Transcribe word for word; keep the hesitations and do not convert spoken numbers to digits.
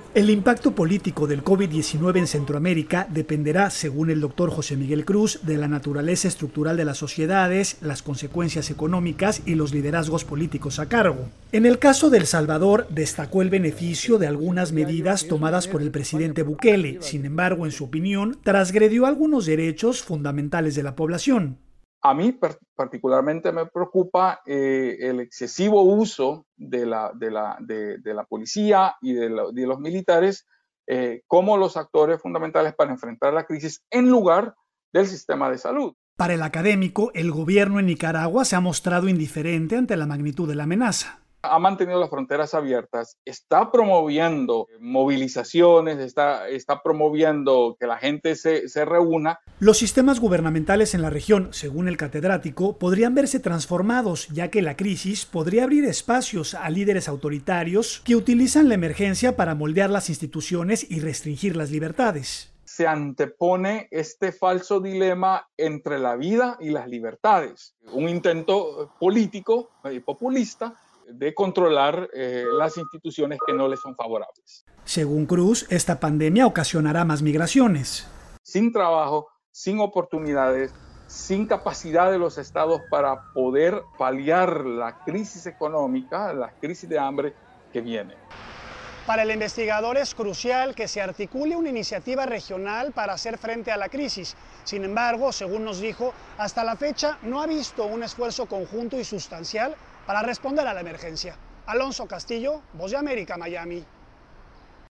El impacto político del COVID diecinueve en Centroamérica dependerá, según el doctor José Miguel Cruz, de la naturaleza estructural de las sociedades, las consecuencias económicas y los liderazgos políticos a cargo. En el caso de El Salvador, destacó el beneficio de algunas medidas tomadas por el presidente Bukele. Sin embargo, en su opinión, transgredió algunos derechos fundamentales de la población. A mí particularmente me preocupa eh, el excesivo uso de la, de la, de, de la policía y de, la, de los militares eh, como los actores fundamentales para enfrentar la crisis en lugar del sistema de salud. Para el académico, el gobierno en Nicaragua se ha mostrado indiferente ante la magnitud de la amenaza. Ha mantenido las fronteras abiertas, está promoviendo movilizaciones, está, está promoviendo que la gente se, se reúna. Los sistemas gubernamentales en la región, según el catedrático, podrían verse transformados, ya que la crisis podría abrir espacios a líderes autoritarios que utilizan la emergencia para moldear las instituciones y restringir las libertades. Se antepone este falso dilema entre la vida y las libertades, un intento político y populista de controlar eh, las instituciones que no les son favorables. Según Cruz, esta pandemia ocasionará más migraciones. Sin trabajo, sin oportunidades, sin capacidad de los estados para poder paliar la crisis económica, la crisis de hambre que viene. Para el investigador es crucial que se articule una iniciativa regional para hacer frente a la crisis. Sin embargo, según nos dijo, hasta la fecha no ha visto un esfuerzo conjunto y sustancial para responder a la emergencia. Alonso Castillo, Voz de América, Miami.